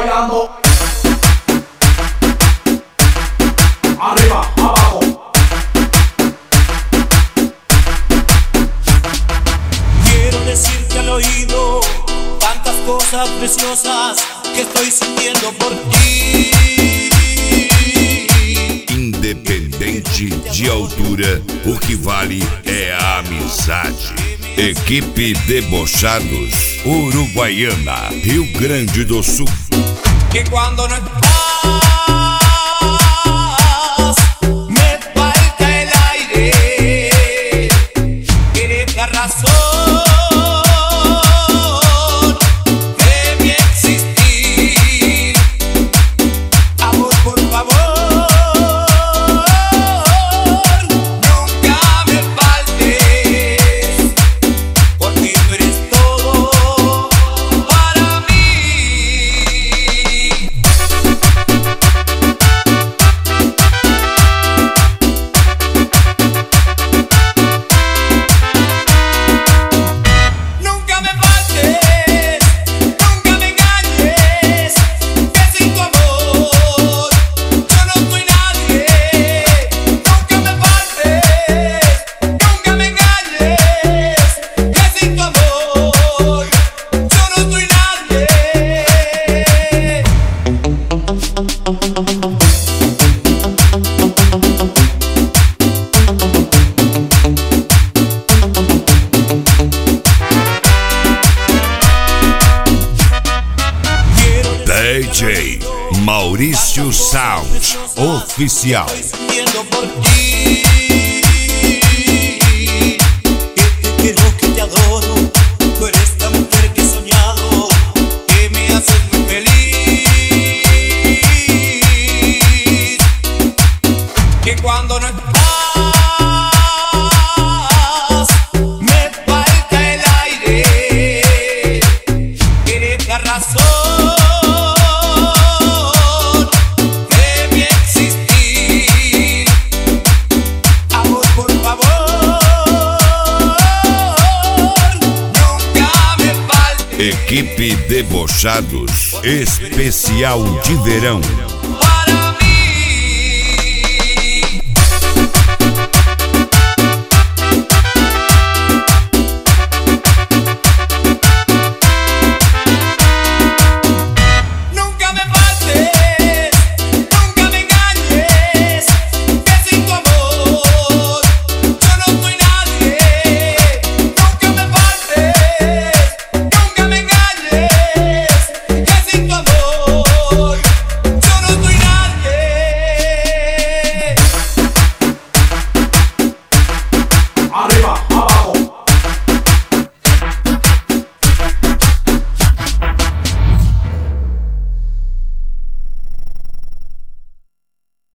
bailando. Arriba, abajo. Quiero decirte al oído tantas cosas preciosas que estoy sintiendo por ti. Independente de altura, o que vale é a amizade. Equipe Debochados, Uruguaiana, Rio Grande do Sul. Que cuando no estás, me falta el aire. Eres la razón de mi existir. Amor, por favor, nunca me faltes, porque tú eres todo para mí. Nunca me faltes, nunca me engañes, que sin tu amor yo no soy nadie. Nunca me faltes, nunca me engañes, que sin tu amor yo no soy nadie. DJ Maurício Sound Oficial. Sintiendo por ti, que te quiero, que te adoro. Tú eres la mujer que he soñado, que me haces muy feliz. Que cuando no estás, me falta el aire. Eres la razón de mi existir. Amor, por favor, nunca me faltes. Equipe Debochados, especial de verão.